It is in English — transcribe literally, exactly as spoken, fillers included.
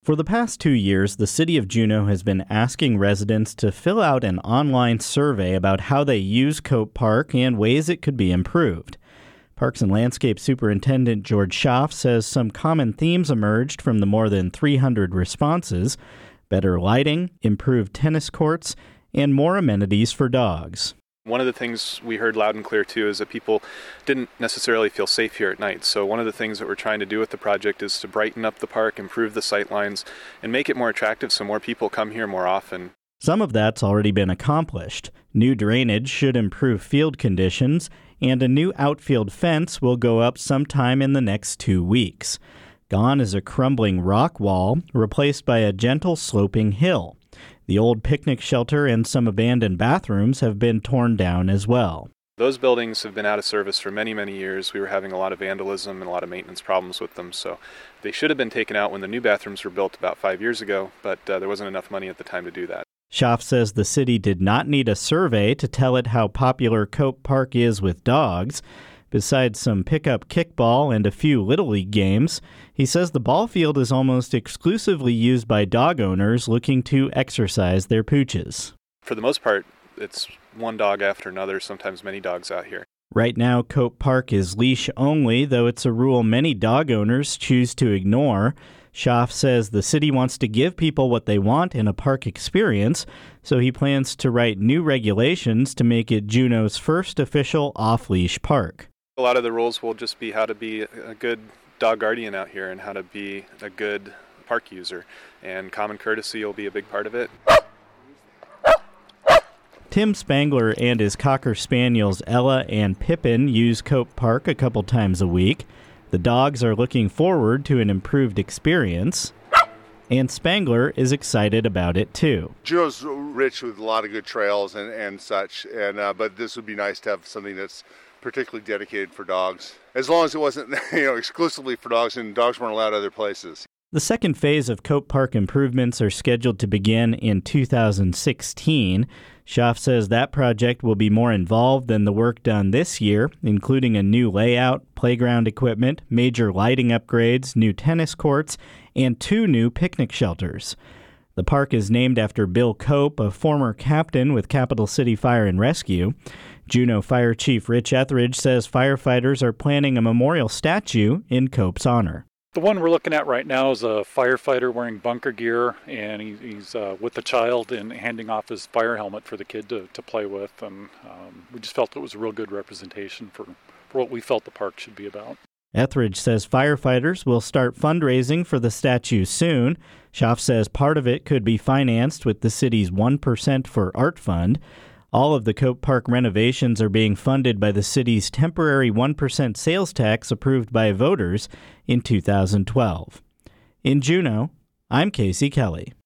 For the past two years, the city of Juneau has been asking residents to fill out an online survey about how they use Cope Park and ways it could be improved. Parks and Landscape Superintendent George Schaaf says some common themes emerged from the more than three hundred responses: better lighting, improved tennis courts, and more amenities for dogs. One of the things we heard loud and clear, too, is that people didn't necessarily feel safe here at night. So one of the things that we're trying to do with the project is to brighten up the park, improve the sight lines, and make it more attractive so more people come here more often. Some of that's already been accomplished. New drainage should improve field conditions, and a new outfield fence will go up sometime in the next two weeks. Gone is a crumbling rock wall, replaced by a gentle sloping hill. The old picnic shelter and some abandoned bathrooms have been torn down as well. Those buildings have been out of service for many, many years. We were having a lot of vandalism and a lot of maintenance problems with them, so they should have been taken out when the new bathrooms were built about five years ago, but uh, there wasn't enough money at the time to do that. Schaaf says the city did not need a survey to tell it how popular Cope Park is with dogs. Besides some pickup kickball and a few Little League games, he says the ball field is almost exclusively used by dog owners looking to exercise their pooches. For the most part, it's one dog after another, sometimes many dogs out here. Right now, Cope Park is leash only, though it's a rule many dog owners choose to ignore. Schaaf says the city wants to give people what they want in a park experience, so he plans to write new regulations to make it Juneau's first official off-leash park. A lot of the rules will just be how to be a good dog guardian out here and how to be a good park user, and common courtesy will be a big part of it. Tim Spangler and his Cocker Spaniels Ella and Pippin use Cope Park a couple times a week. The dogs are looking forward to an improved experience, and Spangler is excited about it too. Juneau's rich with a lot of good trails and, and such, and uh, but this would be nice to have something that's particularly dedicated for dogs, as long as it wasn't you know, exclusively for dogs and dogs weren't allowed other places. The second phase of Cope Park improvements are scheduled to begin in two thousand sixteen. Schaaf says that project will be more involved than the work done this year, including a new layout, playground equipment, major lighting upgrades, new tennis courts, and two new picnic shelters. The park is named after Bill Cope, a former captain with Capital City Fire and Rescue. Juneau Fire Chief Rich Etheridge says firefighters are planning a memorial statue in Cope's honor. The one we're looking at right now is a firefighter wearing bunker gear, and he, he's uh, with the child and handing off his fire helmet for the kid to, to play with. And um, we just felt it was a real good representation for, for what we felt the park should be about. Etheridge says firefighters will start fundraising for the statue soon. Schaaf says part of it could be financed with the city's one percent for Art Fund. All of the Cope Park renovations are being funded by the city's temporary one percent sales tax approved by voters in two thousand twelve. In Juneau, I'm Casey Kelly.